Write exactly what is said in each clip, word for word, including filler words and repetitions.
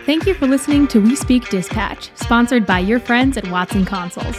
Thank you for listening to We Speak Dispatch, sponsored by your friends at Watson Consoles.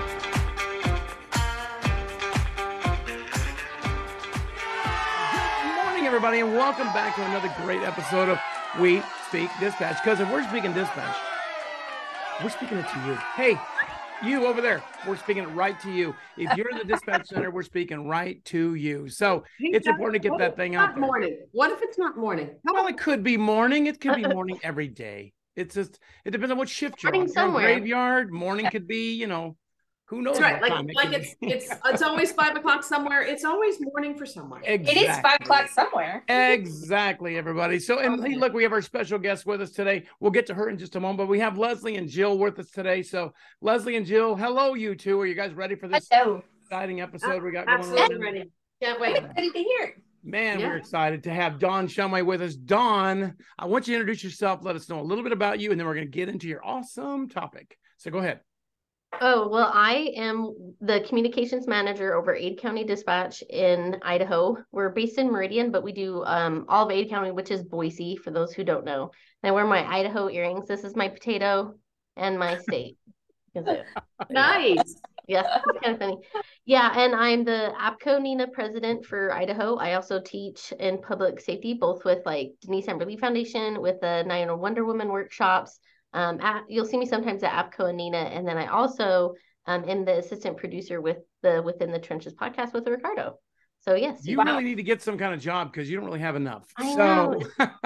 Good morning, everybody, and welcome back to another great episode of We Speak Dispatch. Because if we're speaking dispatch, we're speaking it to you. Hey, you over there, we're speaking it right to you. If you're in the dispatch center, we're speaking right to you. So Hey, it's Jeff, important to get what that if thing it's out not there. Morning. What if it's not morning? How Well, about it could be morning. It could be morning every day. It's just, it depends on what shift you're on. Morning If you're on somewhere. graveyard, morning could be, you know, who knows That's right. what Like, time it like could it's be. it's it's always five o'clock somewhere. It's always morning for someone. Exactly. It is five o'clock somewhere. Exactly, everybody. So, and hey, look, we have our special guest with us today. We'll get to her in just a moment, but we have Leslie and Jill with us today. So, Leslie and Jill, hello, you two. Are you guys ready for this Hello. exciting episode we got going Absolutely on? ready. Can't I'm wait. excited to hear it. Man, Yeah. we're excited to have Dawn Shumway with us. Dawn, I want you to introduce yourself. Let us know a little bit about you, and then we're going to get into your awesome topic. So, go ahead. Oh, well, I am the communications manager over Ada County Dispatch in Idaho. We're based in Meridian, but we do um, all of Ada County, which is Boise, for those who don't know. And I wear my Idaho earrings. This is my potato and my state. Nice. Yeah, it's kind of funny. Yeah, and I'm the APCO NINA president for Idaho. I also teach in public safety, both with like Denise Amberly Foundation, with the nine oh one Wonder Woman workshops. Um, at, you'll see me sometimes at APCO and NINA, and then I also um, am the assistant producer with the Within the Trenches podcast with Ricardo. So yes, You wow. really need to get some kind of job because you don't really have enough. I so, know.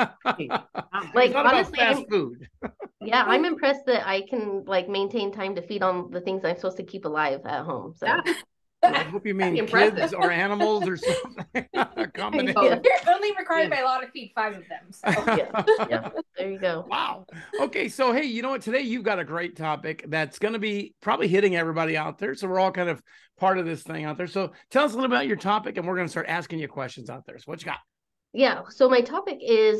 like, Like, not honestly, about fast I'm- food. Yeah, I'm impressed that I can like maintain time to feed on the things I'm supposed to keep alive at home. So. Yeah. I hope you mean Impressive. kids or animals or something. A combination. Yeah. You're only required by law to feed five of them. So. Yeah, yeah, there you go. Wow. Okay, so hey, you know what? Today you've got a great topic that's going to be probably hitting everybody out there. So we're all kind of part of this thing out there. So tell us a little about your topic, and we're going to start asking you questions out there. So what you got? Yeah, so my topic is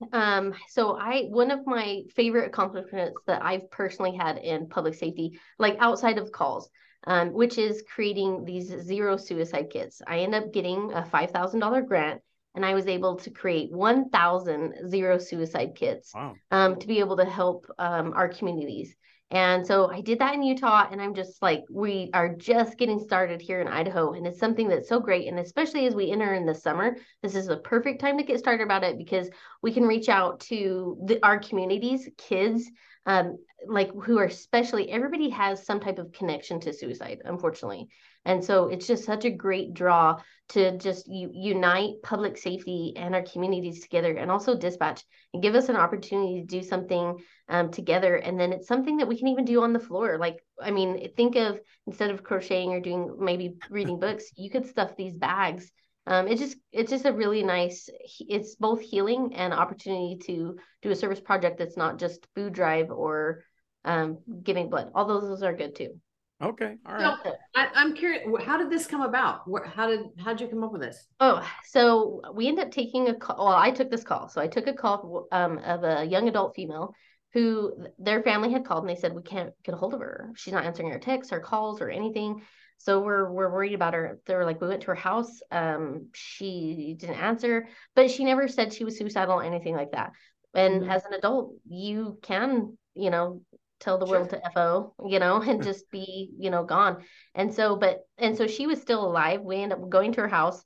um so I one of my favorite accomplishments that I've personally had in public safety, like outside of calls, um, which is creating these zero suicide kits. I end up getting a five thousand dollars grant, and I was able to create one thousand zero suicide kits. Wow. Um, to be able to help um, our communities. And so I did that in Utah, and I'm just like, we are just getting started here in Idaho. And it's something that's so great. And especially as we enter in the summer, this is the perfect time to get started about it, because we can reach out to the, our communities, kids, um, like who are especially, everybody has some type of connection to suicide, unfortunately. And so it's just such a great draw to just u- unite public safety and our communities together, and also dispatch, and give us an opportunity to do something um, together. And then it's something that we can even do on the floor. Like, I mean, think of, instead of crocheting or doing maybe reading books, you could stuff these bags. Um, it's just, it's just a really nice, it's both healing and opportunity to do a service project that's not just food drive or um, giving blood. All those, those are good too. Okay. All right. So I, I'm curious. How did this come about? Where, how did how did you come up with this? Oh, so we ended up taking a call. Well, I took this call. So I took a call um, of a young adult female who their family had called, and they said, we can't get a hold of her. She's not answering our texts or calls or anything. So we're we're worried about her. They were like, we went to her house. Um, she didn't answer, but she never said she was suicidal or anything like that. And Mhm. as an adult, you can, you know, tell the Sure. world to F O, you know, and just be, you know, gone. And so, but, and so she was still alive. We ended up going to her house.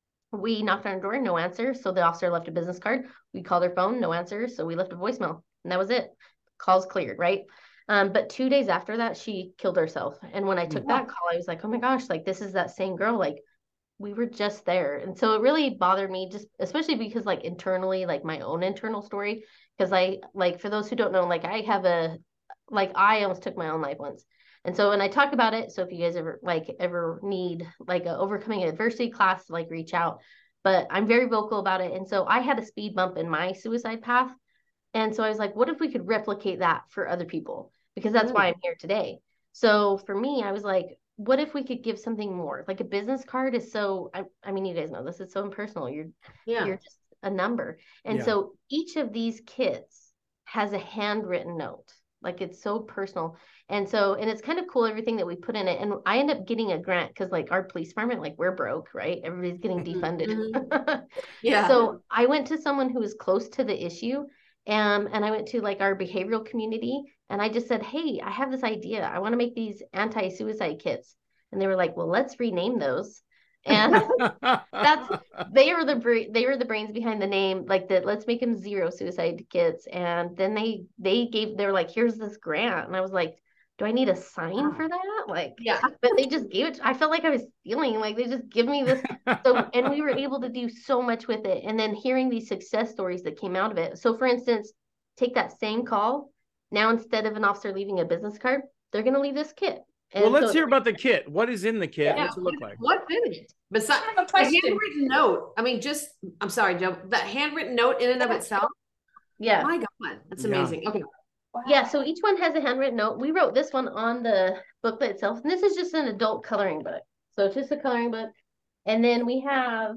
We knocked on her door, no answer. So the officer left a business card. We called her phone, no answer. So we left a voicemail, and that was it. Calls cleared, right? Um, but two days after that, she killed herself. And when I took Wow. that call, I was like, oh my gosh, like this is that same girl. Like we were just there. And so it really bothered me, just especially because like internally, like my own internal story, because I, like, for those who don't know, like I have a, like I almost took my own life once. And so when I talk about it, so if you guys ever like ever need like a overcoming adversity class, like reach out. But I'm very vocal about it. And so I had a speed bump in my suicide path. And so I was like, what if we could replicate that for other people? Because that's why I'm here today. So for me, I was like, what if we could give something more? Like a business card is so, I, I mean, you guys know this is so impersonal. You're Yeah. you're just a number. And Yeah. so each of these kits has a handwritten note. Like it's so personal. And so, and it's kind of cool, everything that we put in it. And I end up getting a grant because like our police department, like we're broke, right? Everybody's getting defunded. Yeah. So I went to someone who was close to the issue, Um, and I went to like our behavioral community and I just said, hey, I have this idea. I want to make these anti-suicide kits. And they were like, well, let's rename those. And that's they were the they were the brains behind the name, like that. Let's make them zero suicide kits. And then they they gave they were like, here's this grant, and I was like, do I need a sign for that? Like, Yeah. But they just gave it. I felt like I was stealing. Like they just give me this. So and we were able to do so much with it. And then hearing these success stories that came out of it. So for instance, take that same call. Now instead of an officer leaving a business card, they're going to leave this kit. And well, let's so, hear about the kit. What is in the kit? Yeah. What's it look like? What's in it? Besides I have a the question. handwritten note. I mean, just I'm sorry, Joe. That handwritten note in and of itself. yeah. My God, that's Yeah. amazing. Okay. Wow. Yeah, so each one has a handwritten note. We wrote this one on the booklet itself, and this is just an adult coloring book. So it's just a coloring book. And then we have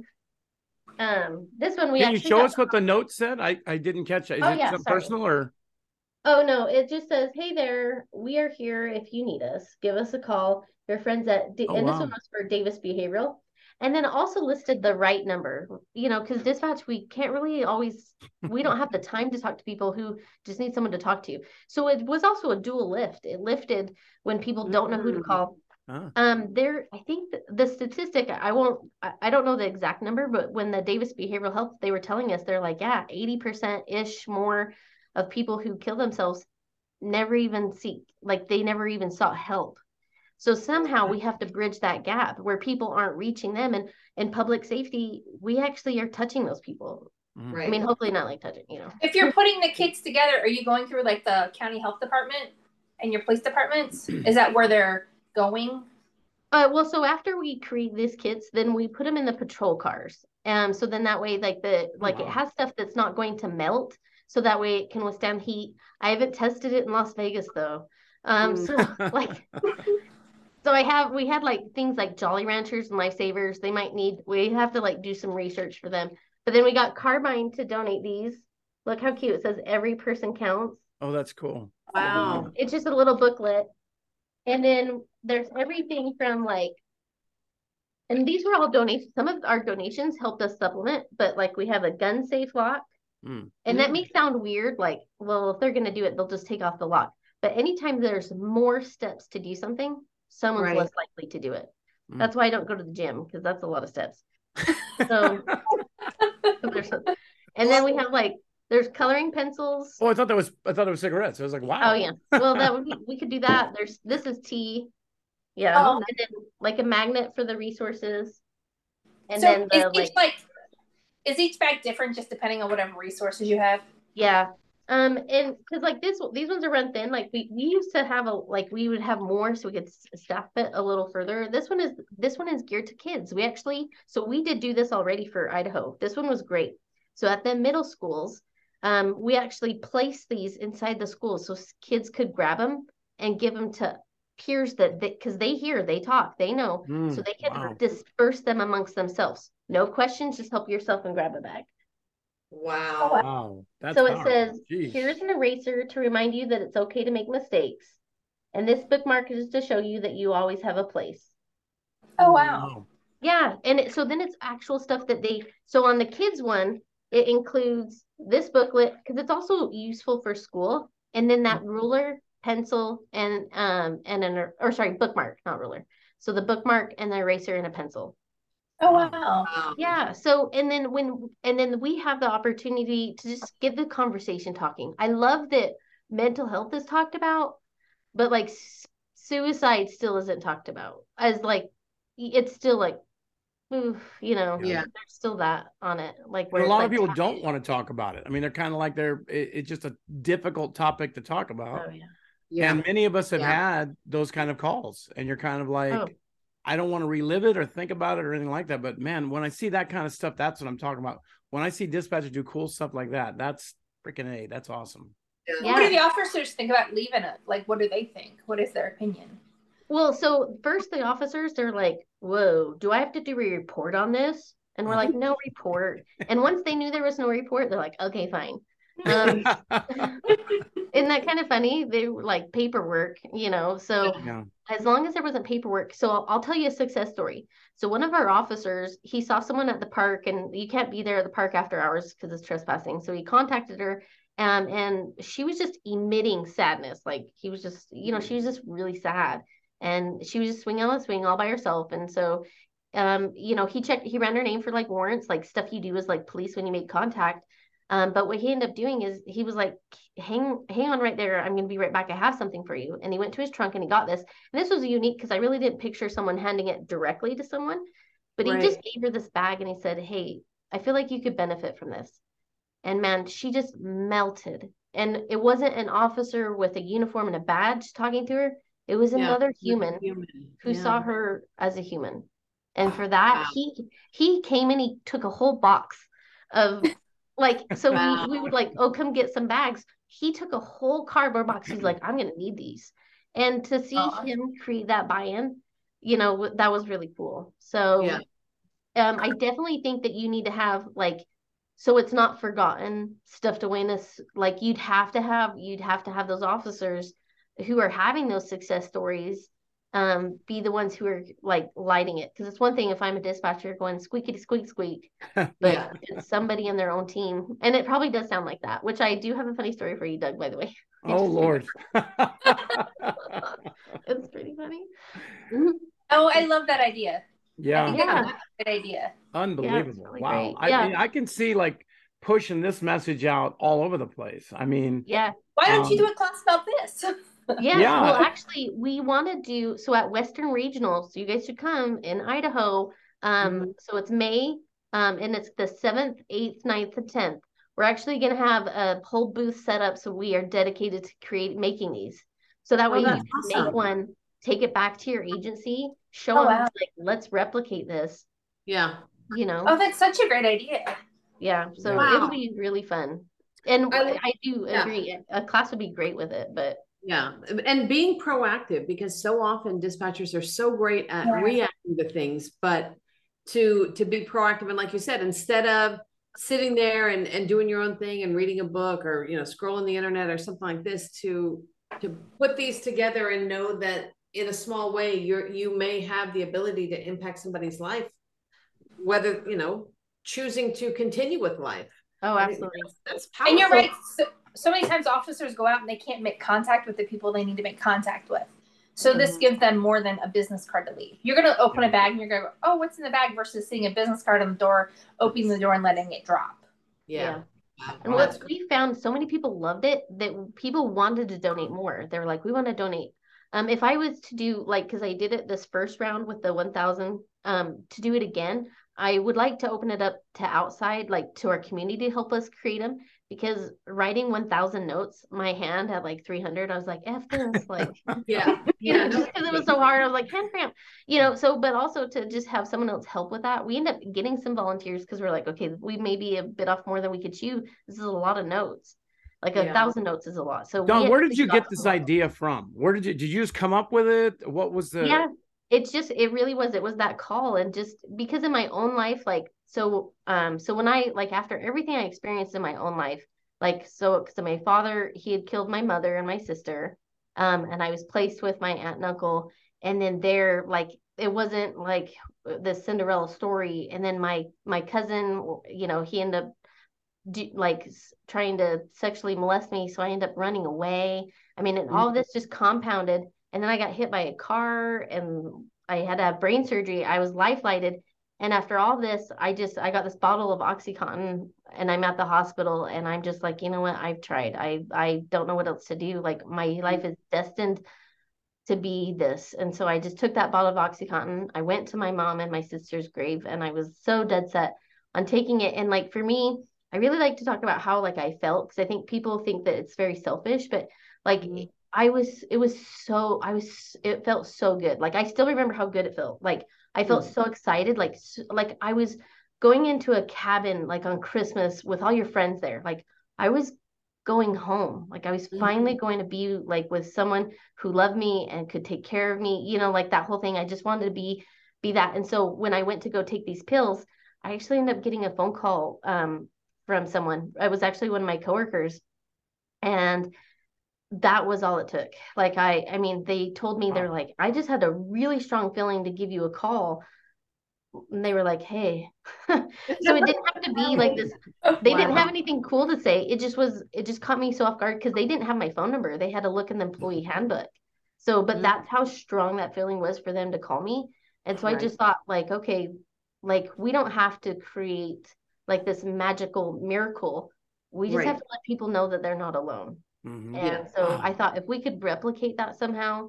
um this one we Can you actually show got- us what the note said? I, I didn't catch it. Is Oh, it yeah, something sorry. personal or? Oh no, it just says, hey there, we are here if you need us. Give us a call. Your friends at D- Oh, and this wow. one was for Davis Behavioral. And then also listed the right number, you know, because dispatch, we can't really always, we don't have the time to talk to people who just need someone to talk to. So it was also a dual lift. It lifted when people don't know who to Mm. call. Ah. Um, there, I think th- the statistic, I won't, I, I don't know the exact number, but when the Davis Behavioral Health, they were telling us, they're like, yeah, eighty percent ish more of people who kill themselves never even seek, like they never even sought help. So somehow we have to bridge that gap where people aren't reaching them, and in public safety, we actually are touching those people. Mm. Right. I mean, hopefully not like touching, you know. If you're putting the kits together, are you going through like the county health department and your police departments? Is that where they're going? Uh, well, so after we create these kits, then we put them in the patrol cars. Um, so then that way, like the like wow. it has stuff that's not going to melt, so that way it can withstand heat. I haven't tested it in Las Vegas though. Um, Mm. so like, so I have we had like things like Jolly Ranchers and Lifesavers. They might need we have to like do some research for them. But then we got Carbine to donate these. Look how cute it says every person counts. Oh, that's cool. Wow. It's just a little booklet. And then there's everything from like, and these were all donations. Some of our donations helped us supplement, but like we have a gun safe lock. Mm. And that Mm. may sound weird, like, well, if they're going to do it, they'll just take off the lock. But anytime there's more steps to do something, someone's Right. less likely to do it. Mm. That's why I don't go to the gym, because that's a lot of steps. So, so there's some, and then we have like, there's coloring pencils. Oh, I thought that was I thought it was cigarettes. I was like, wow. Oh yeah. Well, that would be, we could do that. There's this is tea. Yeah. Oh. And then like a magnet for the resources. And so then is the each like, like is each bag different just depending on whatever resources you have? yeah. Um, and because like this, these ones are run thin. Like we we used to have a like we would have more so we could s- staff it a little further. This one is this one is geared to kids. We actually so we did do this already for Idaho. This one was great. So at the middle schools, um, we actually placed these inside the schools so s- kids could grab them and give them to peers that because they hear, they talk, they know, Mm, so they can wow. disperse them amongst themselves. No questions, just help yourself and grab a bag. Wow. Wow. That's So it powerful. says, Jeez. here's an eraser to remind you that it's okay to make mistakes. And this bookmark is to show you that you always have a place. Oh wow. Yeah. And it, so then it's actual stuff that they, so on the kids one, it includes this booklet because it's also useful for school. And then that ruler, pencil, and, um, and an, or sorry, bookmark, not ruler. So the bookmark and the eraser and a pencil. Oh wow. Wow. Yeah. So, and then when, and then we have the opportunity to just get the conversation talking. I love that mental health is talked about, but like s- suicide still isn't talked about as like, it's still like, oof, you know, Yeah. there's still that on it. Like And where a it's lot like of people taboo. don't want to talk about it. I mean, they're kind of like they're it, it's just a difficult topic to talk about. Oh, yeah. Yeah. And many of us have Yeah. had those kind of calls, and you're kind of like, Oh. I don't want to relive it or think about it or anything like that. But man, when I see that kind of stuff, that's what I'm talking about. When I see dispatchers do cool stuff like that, that's freaking A. That's awesome. Yeah. What do the officers think about leaving it? Like, what do they think? What is their opinion? Well, so first the officers, they're like, whoa, do I have to do a report on this? And we're like, no report. And once they knew there was no report, they're like, okay, fine. Um, isn't that kind of funny? They were like paperwork, you know, so yeah. as long as there wasn't paperwork. So I'll, I'll tell you a success story. So one of our officers, he saw someone at the park and you can't be there at the park after hours because it's trespassing. So he contacted her Um, and she was just emitting sadness. Like he was just, you know, she was just really sad. And she was just swinging on the swing all by herself. And so, um, you know, he checked, he ran her name for like warrants, like stuff you do as like police when you make contact. Um, but what he ended up doing is he was like, hang, hang on right there. I'm going to be right back. I have something for you. And he went to his trunk and he got this. And this was unique because I really didn't picture someone handing it directly to someone, but he Right. just gave her this bag and he said, hey, I feel like you could benefit from this. And man, she just melted. And it wasn't an officer with a uniform and a badge talking to her. It was Yeah. another human Human. who Yeah. saw her as a human. And for that, Wow. he he came and he took a whole box of like, so Wow. we, we would like, oh, come get some bags. He took a whole cardboard box. He's like, I'm gonna need these. And to see Aw. him create that buy-in, you know, that was really cool. So Yeah. um, I definitely think that you need to have like, so it's not forgotten stuffed awareness. Like you'd have to have, you'd have to have those officers who are having those success stories um, be the ones who are like lighting it. Because it's one thing if I'm a dispatcher going squeaky squeak squeak, but Yeah. it's somebody in their own team, and it probably does sound like that. Which I do have a funny story for you, Doug. By the way. Oh Lord. It's pretty funny. Oh, I love that idea. I Yeah. think Yeah. that's a good idea. Unbelievable. really Wow. great. I Yeah. mean, I can see like pushing this message out all over the place. I mean, Yeah. Why don't you Um, do a class about this? Yeah, Yeah. well, actually, we want to do so at Western Regional. So you guys should come in Idaho. Um, Mhm. so it's May, um, and it's the seventh, eighth, ninth, and tenth. We're actually going to have a whole booth set up, so we are dedicated to create making these. So that Oh, way you that's can awesome. make one, take it back to your agency, show Oh, them wow. like, let's replicate this. Yeah. You know, Oh, that's such a great idea. yeah. So Yeah. it'll Wow. be really fun, and I- I do yeah. agree. A class would be great with it, but. Yeah. And being proactive, because so often dispatchers are so great at Yeah. reacting to things, but to to be proactive and like you said, instead of sitting there and, and doing your own thing and reading a book or you know scrolling the internet or something like this, to to put these together and know that in a small way you're you may have the ability to impact somebody's life, whether you know choosing to continue with life. Oh, I think absolutely. that's, that's powerful. And you're right. So, so many times officers go out and they can't make contact with the people they need to make contact with. So this Mhm. gives them more than a business card to leave. You're going to open a bag and you're going to go, oh, what's in the bag versus seeing a business card on the door, opening the door and letting it drop. Yeah. And Wow. what we found, so many people loved it that people wanted to donate more. They were like, we want to donate. Um, if I was to do like, because I did it this first round with the one thousand, um, to do it again, I would like to open it up to outside, like to our community to help us create them. Because writing one thousand notes, my hand had like three hundred. I was like, F this, like, Yeah. you know, Yeah. just because it was so hard, I was like, hand cramp, you know. So, but also to just have someone else help with that. We end up getting some volunteers because we're like, okay, we may be a bit off more than we could chew. This is a lot of notes. Like a Yeah. thousand notes is a lot. So, Don, we where did actually you got get this some- idea from? Where did you did you just come up with it? What was the Yeah, it's just it really was. It was that call, and just because in my own life, like so, um, so when I like after everything I experienced in my own life, like so, so my father he had killed my mother and my sister, um, and I was placed with my aunt and uncle, and then there like it wasn't like the Cinderella story, and then my my cousin, you know, he ended up do, like s- trying to sexually molest me, so I ended up running away. I mean, and all of this just compounded, and then I got hit by a car, and I had to have brain surgery. I was life lighted, and after all this, I just I got this bottle of OxyContin, and I'm at the hospital, and I'm just like, you know what? I've tried. I I don't know what else to do. Like my life is destined to be this. And so I just took that bottle of OxyContin. I went to my mom and my sister's grave, and I was so dead set on taking it. And like for me, I really like to talk about how like I felt, because I think people think that it's very selfish, but like Mhm. I was, it was so, I was, it felt so good. Like I still remember how good it felt. Like I felt Mm. so excited, like s- like I was going into a cabin like on Christmas with all your friends there. Like I was going home. Like I was Mhm. finally going to be like with someone who loved me and could take care of me, you know, like that whole thing. I just wanted to be be that. And so when I went to go take these pills, I actually ended up getting a phone call um from someone. It was actually one of my coworkers, and that was all it took. Like I I mean, they told me they're Wow. like, I just had a really strong feeling to give you a call. and they were like, hey. So it didn't have to be like this. They Wow. didn't have anything cool to say. It just was, it just caught me so off guard because they didn't have my phone number. They had to look in the employee handbook. So, but Mhm. that's how strong that feeling was for them to call me. And so I Right. just thought, like, okay, like we don't have to create like this magical miracle. We just Right. have to let people know that they're not alone. Mhm. And Yeah. so I thought if we could replicate that somehow,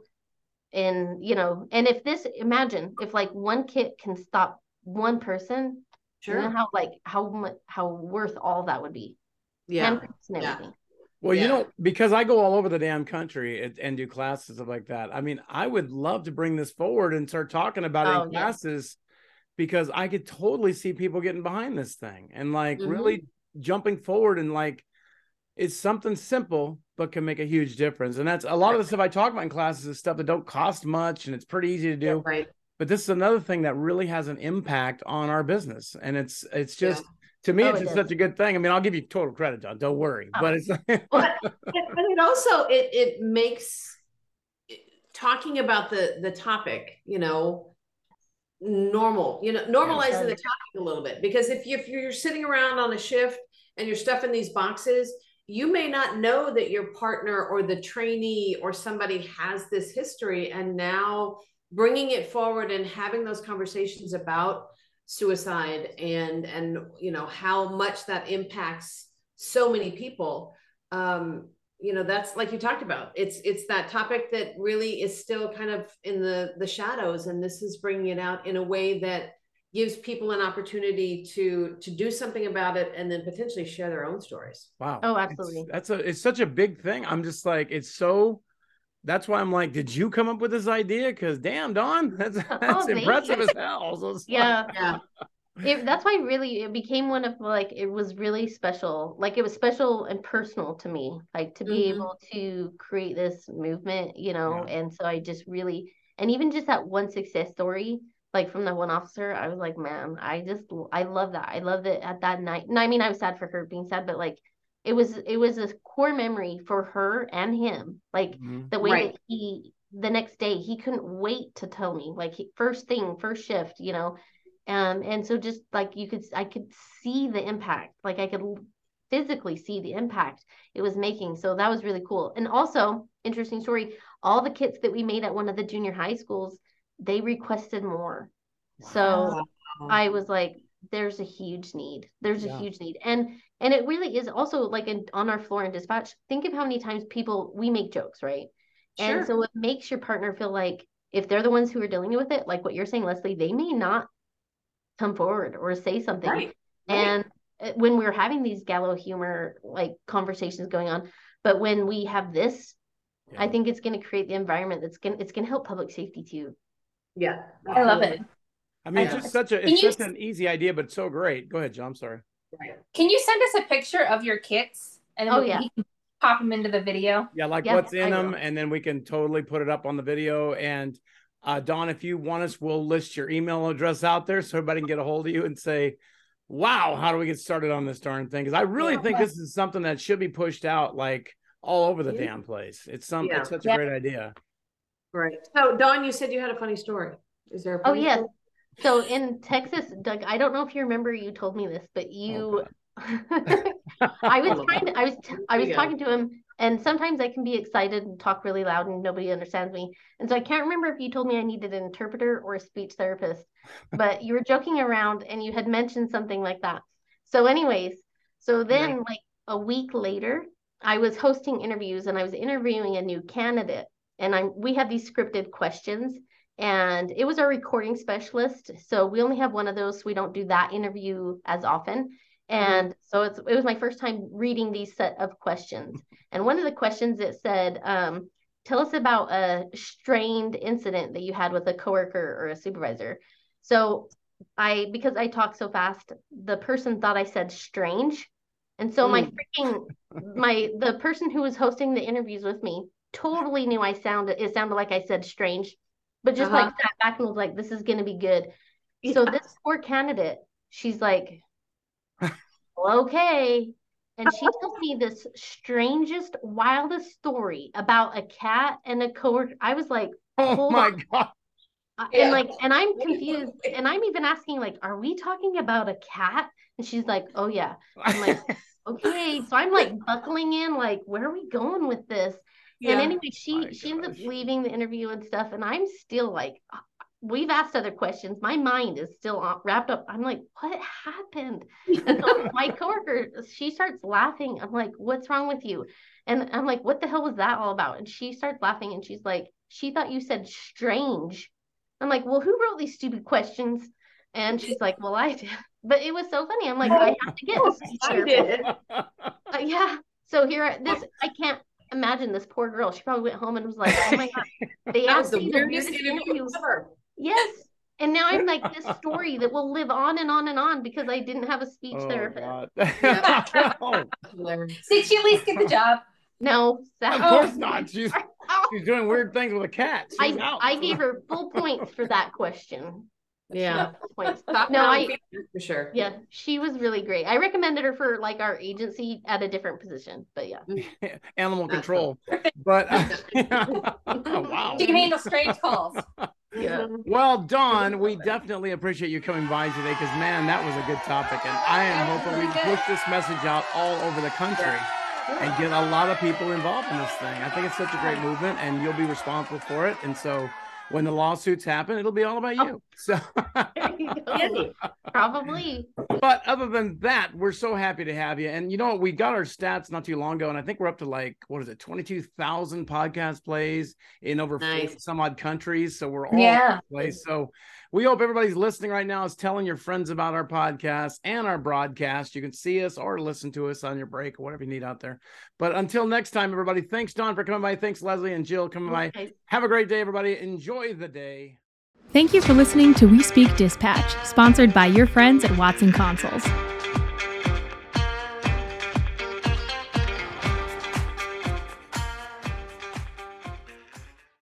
and you know, and if this, imagine if like one kit can stop one person, you know Sure. how like how much how worth all that would be. Yeah. Handprints and Yeah. everything. Well, you Yeah. know, because I go all over the damn country and, and do classes and stuff like that. I mean, I would love to bring this forward and start talking about it Oh, in yeah. classes because I could totally see people getting behind this thing and like Mhm. really jumping forward and like it's something simple but can make a huge difference. And that's a lot of the stuff I talk about in classes is stuff that don't cost much and it's pretty easy to do. Right. But this is another thing that really has an impact on our business. And it's it's Yeah. just to me, Oh, it's it just does. such a good thing. I mean, I'll give you total credit, John. Don't worry. Oh. But it's But, but it also it it makes talking about the the topic, you know, normal, you know, normalizing the topic a little bit. Because if you if you're sitting around on a shift and you're stuffing these boxes, you may not know that your partner or the trainee or somebody has this history, and now bringing it forward and having those conversations about suicide and and you know how much that impacts so many people, um you know that's like you talked about, it's it's that topic that really is still kind of in the the shadows, and this is bringing it out in a way that gives people an opportunity to to do something about it and then potentially share their own stories. wow. Oh, It's- absolutely. that's a it's such a big thing. I'm just like, it's so that's why I'm like, did you come up with this idea? Because damn, Dawn, that's that's Oh, thank impressive you. as hell. So it's like- Yeah. Yeah. It, that's why really it became one of like it was really special, like it was special and personal to me, like to be Mhm. able to create this movement, you know. Yeah. And so I just really, and even just that one success story, like from the one officer, I was like, man, I just I love that. I love that at that night. And I mean, I was sad for her being sad, but like it was it was a core memory for her and him, like Mhm. the way Right. that he the next day he couldn't wait to tell me, like he, first thing, first shift, you know. Um, and so just like you could, I could see the impact, like I could physically see the impact it was making. So that was really cool. And also, interesting story, all the kits that we made at one of the junior high schools, they requested more. So Wow. I was like, there's a huge need. There's Yeah. a huge need. And and it really is also like in, on our floor in dispatch, think of how many times people, we make jokes, right? Sure. And so it makes your partner feel like if they're the ones who are dealing with it, like what you're saying, Leslie, they may not come forward or say something. Right. And uh, when we're having these gallow humor like conversations going on, but when we have this, Yeah. I think it's going to create the environment that's going to, it's going to help public safety too. Yeah. I love it. I mean, Yeah. it's just such a Can it's you- such an easy idea, but it's so great. Go ahead, John. I'm sorry. Right. Can you send us a picture of your kits and then Oh, we yeah. can, you can pop them into the video? Yeah, like Yeah, what's in I them, will. and then we can totally put it up on the video. And uh, Dawn, if you want us, we'll list your email address out there so everybody can get a hold of you and say, "Wow, how do we get started on this darn thing?" Because I really Yeah. think this is something that should be pushed out like all over the Yeah. damn place. It's some Yeah. it's such a Yeah. great idea. Right. So, Dawn, you said you had a funny story. Is there a Oh, funny yes. story? So in Texas, Doug, I don't know if you remember, you told me this, but you, I was trying to, I was, I was Yeah. talking to him, and sometimes I can be excited and talk really loud and nobody understands me. And so I can't remember if you told me I needed an interpreter or a speech therapist, but you were joking around and you had mentioned something like that. So anyways, so then Right. like a week later, I was hosting interviews and I was interviewing a new candidate, and I'm, we have these scripted questions. And it was our recording specialist. So we only have one of those. So we don't do that interview as often. And mm-hmm. so it's, it was my first time reading these set of questions. And one of the questions, it said, um, tell us about a strained incident that you had with a coworker or a supervisor. So I, because I talk so fast, the person thought I said strange. And so mm. my freaking, my, the person who was hosting the interviews with me totally knew I sounded, it sounded like I said strange. But just uh-huh. like sat back and was like, this is going to be good. Yeah. So this poor candidate, she's like, well, okay. And she tells me this strangest, wildest story about a cat and a coworker. I was like, oh hold my on. God. Uh, Yeah. And like, and I'm confused, and I'm even asking, like, are we talking about a cat? And she's like, oh yeah. I'm like, okay. So I'm like buckling in, like, where are we going with this? Yeah. And anyway, My she she ends up gosh. leaving the interview and stuff, and I'm still like, uh, we've asked other questions. My mind is still on- wrapped up. I'm like, what happened? And so my coworker, she starts laughing. I'm like, what's wrong with you? And I'm like, what the hell was that all about? And she starts laughing, and she's like, she thought you said strange. I'm like, well, who wrote these stupid questions? And she's like, well, I did. But it was so funny. I'm like, I have to get a speech I therapist. did. Uh, yeah. So here, I- this I can't imagine this poor girl. She probably went home and was like, oh my god, they That was asked the me the weirdest weirdest interview interview. ever. Yes. And now I'm like this story that will live on and on and on because I didn't have a speech Oh, therapist. God. Yeah. No, Hilarious. Did she at least get the job? No, of that, course not. She's Oh, she's doing weird things with a cat. She's I out. I gave her full points for that question. Yeah. Full points. Top No, down I feedback for sure. yeah, she was really great. I recommended her for like our agency at a different position, but yeah. Animal That's control. But uh, wow. She can handle strange calls. Yeah. Well, Dawn, we definitely appreciate you coming by today because, man, that was a good topic. And I am hoping we can push this message out all over the country and get a lot of people involved in this thing. I think it's such a great movement, and you'll be responsible for it. And so when the lawsuits happen, it'll be all about you. So, There you go. Probably. but other than that, we're so happy to have you. And you know what? We got our stats not too long ago, and I think we're up to like, what is it, twenty-two thousand podcast plays in over Nice. forty some odd countries. So we're all Yeah. over the place. So we hope everybody's listening right now is telling your friends about our podcast and our broadcast. You can see us or listen to us on your break or whatever you need out there. But until next time, everybody, thanks, Dawn, for coming by. Thanks, Leslie and Jill, coming by. Okay. Have a great day, everybody. Enjoy the day. Thank you for listening to We Speak Dispatch, sponsored by your friends at Watson Consoles.